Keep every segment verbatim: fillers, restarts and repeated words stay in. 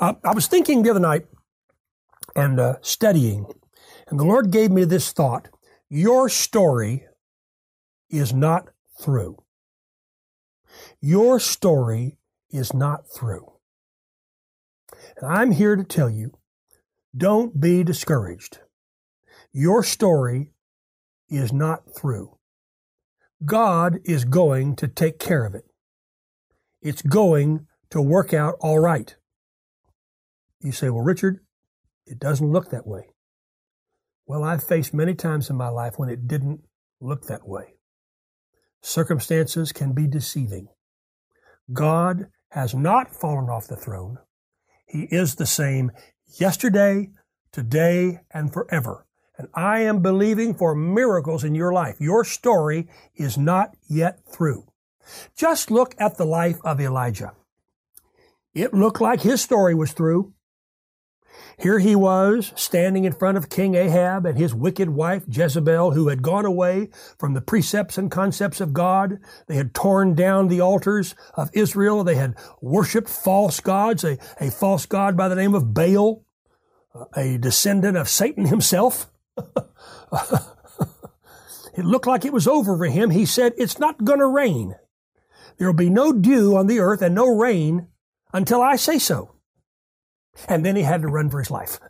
Uh, I was thinking the other night and uh, studying, and the Lord gave me this thought. Your story is not through. Your story is not through. And I'm here to tell you, don't be discouraged. Your story is not through. God is going to take care of it. It's going to work out all right. You say, well, Richard, it doesn't look that way. Well, I've faced many times in my life when it didn't look that way. Circumstances can be deceiving. God has not fallen off the throne. He is the same yesterday, today, and forever. And I am believing for miracles in your life. Your story is not yet through. Just look at the life of Elijah. It looked like his story was through. Here he was, standing in front of King Ahab and his wicked wife Jezebel, who had gone away from the precepts and concepts of God. They had torn down the altars of Israel. They had worshipped false gods, a, a false god by the name of Baal, a descendant of Satan himself. It looked like it was over for him. He said, it's not going to rain. There will be no dew on the earth and no rain until I say so. And then he had to run for his life.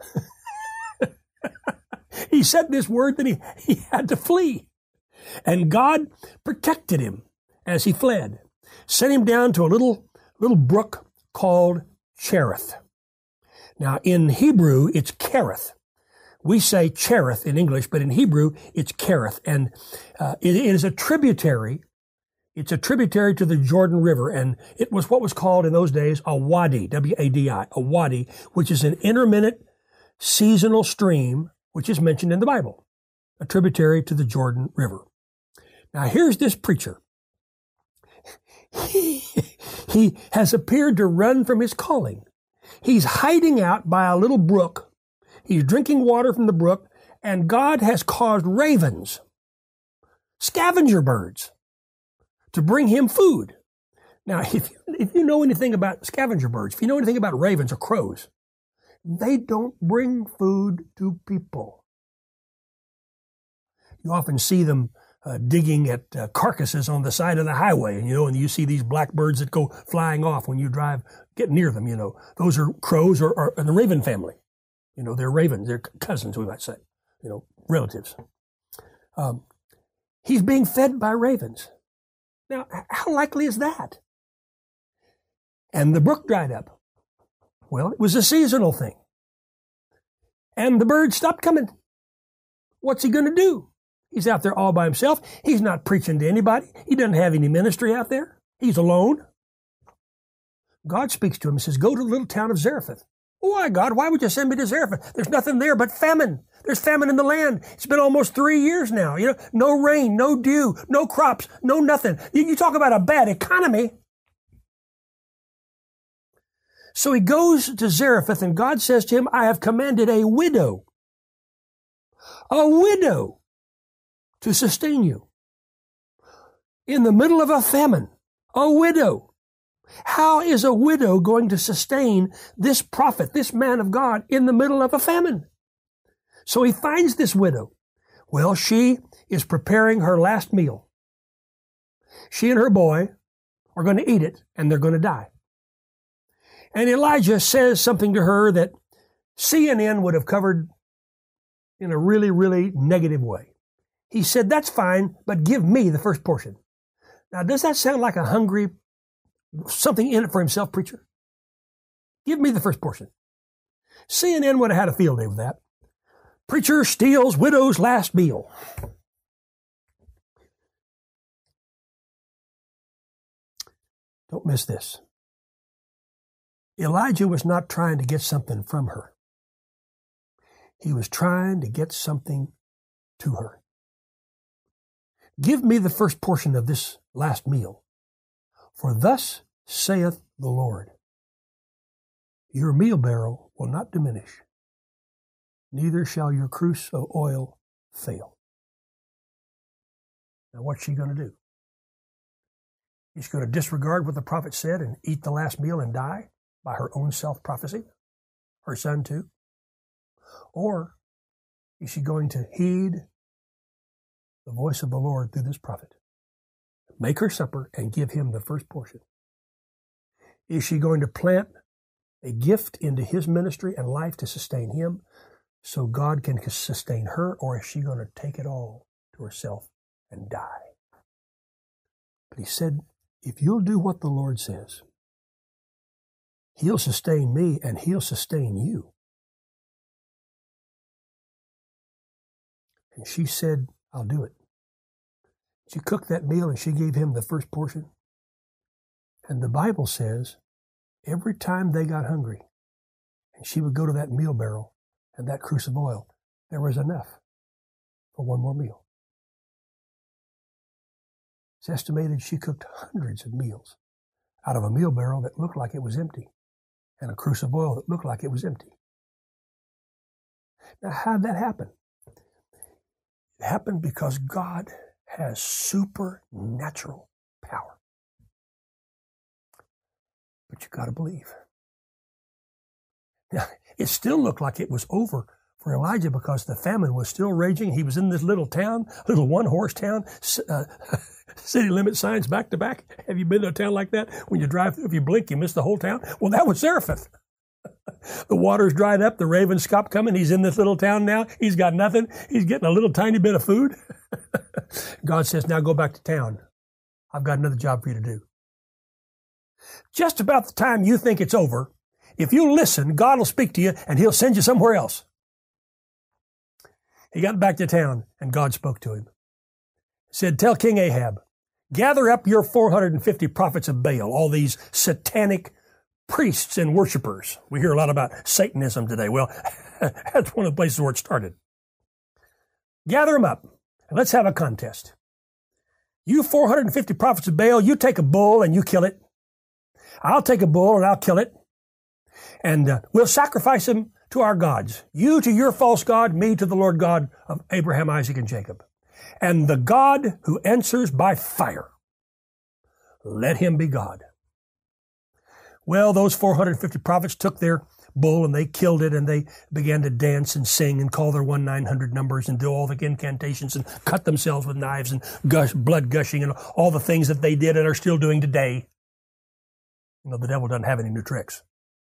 He said this word that he, he had to flee. And God protected him as he fled. Sent him down to a little, little brook called Cherith. Now, in Hebrew, it's Kerith. We say Cherith in English, but in Hebrew, it's Kerith. And uh, it, it is a tributary. It's a tributary to the Jordan River, and it was what was called in those days a wadi, W A D I, a wadi, which is an intermittent seasonal stream, which is mentioned in the Bible, a tributary to the Jordan River. Now, here's this preacher. He, he has appeared to run from his calling. He's hiding out by a little brook. He's drinking water from the brook, and God has caused ravens, scavenger birds, to bring him food. Now, if you, if you know anything about scavenger birds, if you know anything about ravens or crows, they don't bring food to people. You often see them uh, digging at uh, carcasses on the side of the highway, and you know, and you see these black birds that go flying off when you drive, get near them, you know. Those are crows or, or, or the raven family. You know, they're ravens, they're cousins, we might say, you know, relatives. Um, he's being fed by ravens. Now, how likely is that? And the brook dried up. Well, it was a seasonal thing. And the birds stopped coming. What's he going to do? He's out there all by himself. He's not preaching to anybody. He doesn't have any ministry out there. He's alone. God speaks to him and says, go to the little town of Zarephath. Why, God? Why would you send me to Zarephath? There's nothing there but famine. There's famine in the land. It's been almost three years now. You know, no rain, no dew, no crops, no nothing. You, you talk about a bad economy. So he goes to Zarephath, and God says to him, I have commanded a widow, a widow, to sustain you. In the middle of a famine, a widow. How is a widow going to sustain this prophet, this man of God, in the middle of a famine? So he finds this widow. Well, she is preparing her last meal. She and her boy are going to eat it, and they're going to die. And Elijah says something to her that C N N would have covered in a really, really negative way. He said, that's fine, but give me the first portion. Now, does that sound like a hungry, something in it for himself preacher? Give me the first portion. C N N would have had a field day with that. Preacher steals widow's last meal. Don't miss this. Elijah was not trying to get something from her. He was trying to get something to her. Give me the first portion of this last meal, for thus saith the Lord, your meal barrel will not diminish, neither shall your cruse of oil fail. Now, what's she going to do? She's going to disregard what the prophet said and eat the last meal and die by her own self-prophecy? her son too? Or is she going to heed the voice of the Lord through this prophet? Make her supper and give him the first portion. Is she going to plant a gift into his ministry and life to sustain him so God can sustain her, or is she going to take it all to herself and die? But he said, if you'll do what the Lord says, he'll sustain me and he'll sustain you. And she said, I'll do it. She cooked that meal and she gave him the first portion. And the Bible says, every time they got hungry, and she would go to that meal barrel and that cruse of oil, there was enough for one more meal. It's estimated she cooked hundreds of meals out of a meal barrel that looked like it was empty and a cruse of oil that looked like it was empty. Now, how did that happen? It happened because God has supernatural power. But you got to believe. Now, it still looked like it was over for Elijah because the famine was still raging. He was in this little town, little one-horse town, uh, city limit signs back to back. Have you been to a town like that? When you drive through, if you blink, you miss the whole town. Well, that was Zarephath. The water's dried up. The ravens stopped coming. He's in this little town now. He's got nothing. He's getting a little tiny bit of food. God says, now go back to town. I've got another job for you to do. Just about the time you think it's over, if you listen, God will speak to you and he'll send you somewhere else. He got back to town and God spoke to him. He said, tell King Ahab, gather up your four hundred fifty prophets of Baal, all these satanic priests and worshipers. We hear a lot about Satanism today. Well, that's one of the places where it started. Gather them up and let's have a contest. You four hundred fifty prophets of Baal, you take a bull and you kill it. I'll take a bull and I'll kill it. And uh, we'll sacrifice him to our gods. You to your false god, me to the Lord God of Abraham, Isaac, and Jacob. And the God who answers by fire, let him be God. Well, those four hundred fifty prophets took their bull and they killed it and they began to dance and sing and call their one nine hundred numbers and do all the incantations and cut themselves with knives and gush, blood gushing and all the things that they did and are still doing today. You know, the devil doesn't have any new tricks.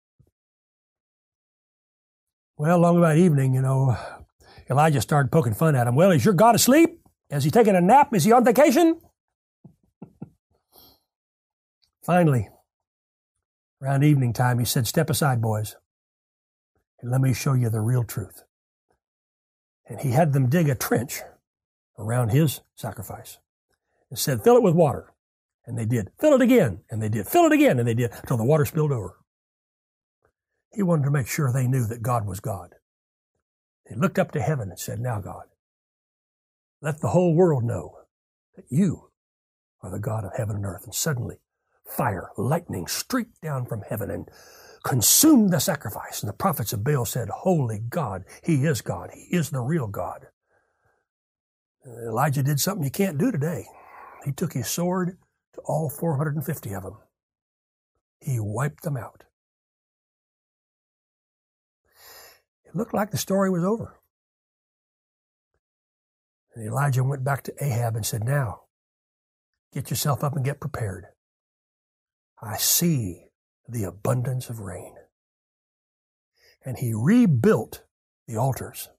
Well, along about evening, you know, Elijah started poking fun at him. Well, is your God asleep? Is he taking a nap? Is he on vacation? Finally, around evening time, he said, step aside, boys, and let me show you the real truth. And he had them dig a trench around his sacrifice and said, fill it with water. And they did. Fill it again. And they did. Fill it again. And they did until the water spilled over. He wanted to make sure they knew that God was God. He looked up to heaven and said, now, God, let the whole world know that you are the God of heaven and earth. And suddenly, fire, lightning streaked down from heaven and consumed the sacrifice. And the prophets of Baal said, holy God, he is God. He is the real God. Elijah did something you can't do today. He took his sword to all four hundred fifty of them. He wiped them out. It looked like the story was over. And Elijah went back to Ahab and said, now, get yourself up and get prepared. I see the abundance of rain. And he rebuilt the altars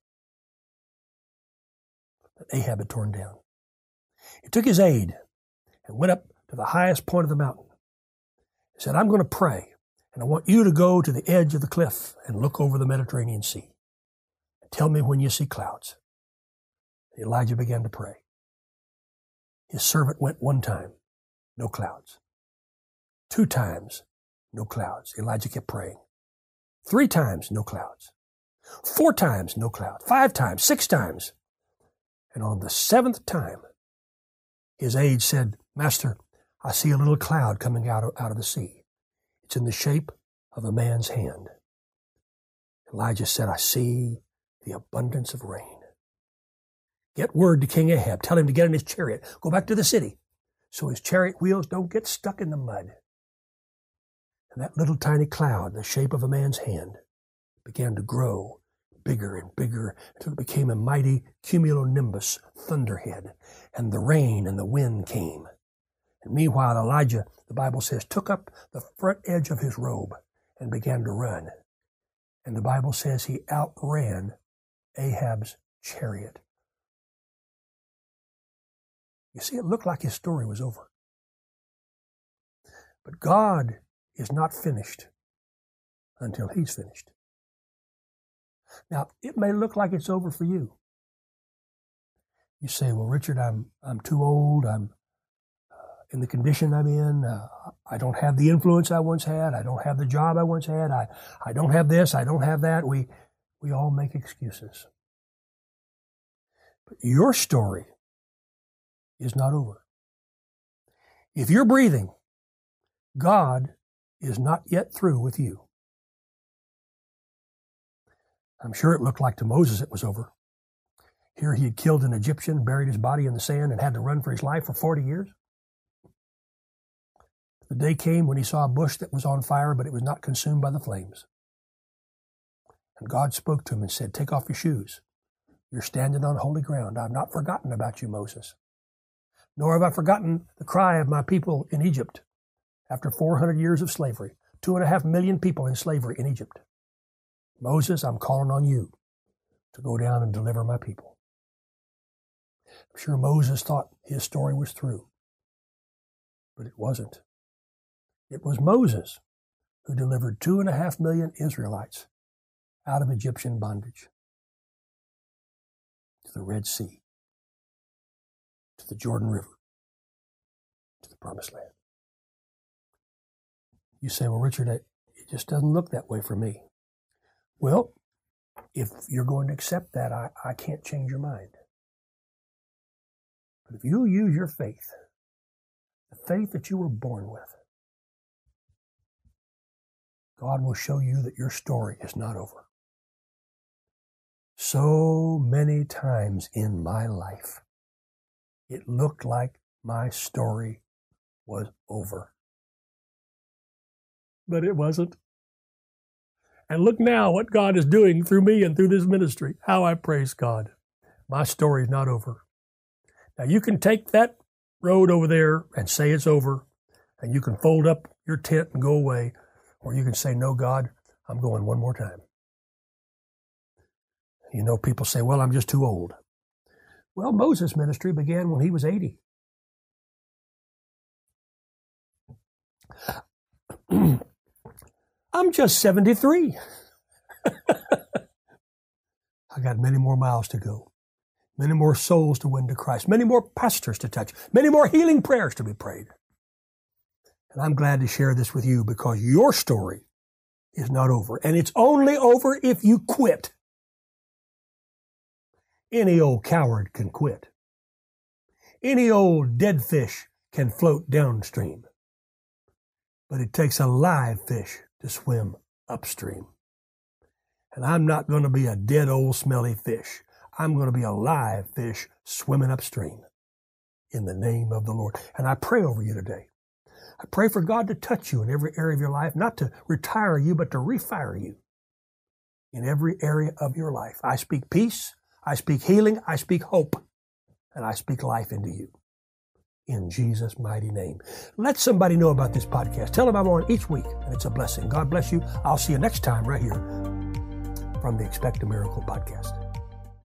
that Ahab had torn down. He took his aide and went up to the highest point of the mountain. He said, I'm going to pray, and I want you to go to the edge of the cliff and look over the Mediterranean Sea. And tell me when you see clouds. Elijah began to pray. His servant went one time, no clouds. Two times, no clouds. Elijah kept praying. Three times, no clouds. Four times, no cloud. Five times, six times. And on the seventh time, his aide said, Master, I see a little cloud coming out of, out of the sea. It's in the shape of a man's hand. Elijah said, I see the abundance of rain. Get word to King Ahab. Tell him to get in his chariot. Go back to the city so his chariot wheels don't get stuck in the mud. And that little tiny cloud, the shape of a man's hand, began to grow bigger and bigger until it became a mighty cumulonimbus thunderhead, and the rain and the wind came. And meanwhile, Elijah, the Bible says, took up the front edge of his robe and began to run. And the Bible says he outran Ahab's chariot. You see, it looked like his story was over. But God is not finished until he's finished. Now, it may look like it's over for you. You say, well, Richard, I'm I'm too old. I'm uh, in the condition I'm in. Uh, I don't have the influence I once had. I don't have the job I once had. I, I don't have this. I don't have that. We, we all make excuses. But your story is not over. If you're breathing, God is not yet through with you. I'm sure it looked like to Moses it was over. Here he had killed an Egyptian, buried his body in the sand, and had to run for his life for forty years. The day came when he saw a bush that was on fire, but it was not consumed by the flames. And God spoke to him and said, take off your shoes. You're standing on holy ground. I've not forgotten about you, Moses. Nor have I forgotten the cry of my people in Egypt after four hundred years of slavery. Two and a half million people in slavery in Egypt. Moses, I'm calling on you to go down and deliver my people. I'm sure Moses thought his story was through, but it wasn't. It was Moses who delivered two and a half million Israelites out of Egyptian bondage to the Red Sea, to the Jordan River, to the Promised Land. You say, well, Richard, it just doesn't look that way for me. Well, if you're going to accept that, I, I can't change your mind. But if you use your faith, the faith that you were born with, God will show you that your story is not over. So many times in my life, it looked like my story was over. But it wasn't. And look now what God is doing through me and through this ministry. How I praise God. My story is not over. Now you can take that road over there and say it's over, and you can fold up your tent and go away, or you can say, no, God, I'm going one more time. You know, people say, well, I'm just too old. Well, Moses' ministry began when he was eighty. I'm just seventy-three. I got many more miles to go, many more souls to win to Christ, many more pastors to touch, many more healing prayers to be prayed. And I'm glad to share this with you because your story is not over. And it's only over if you quit. Any old coward can quit. Any old dead fish can float downstream. But it takes a live fish to swim upstream. And I'm not going to be a dead old smelly fish. I'm going to be a live fish swimming upstream in the name of the Lord. And I pray over you today. I pray for God to touch you in every area of your life, not to retire you, but to refire you in every area of your life. I speak peace, I speak healing, I speak hope, and I speak life into you. In Jesus' mighty name. Let somebody know about this podcast. Tell them I'm on each week, and it's a blessing. God bless you. I'll see you next time right here from the Expect a Miracle podcast.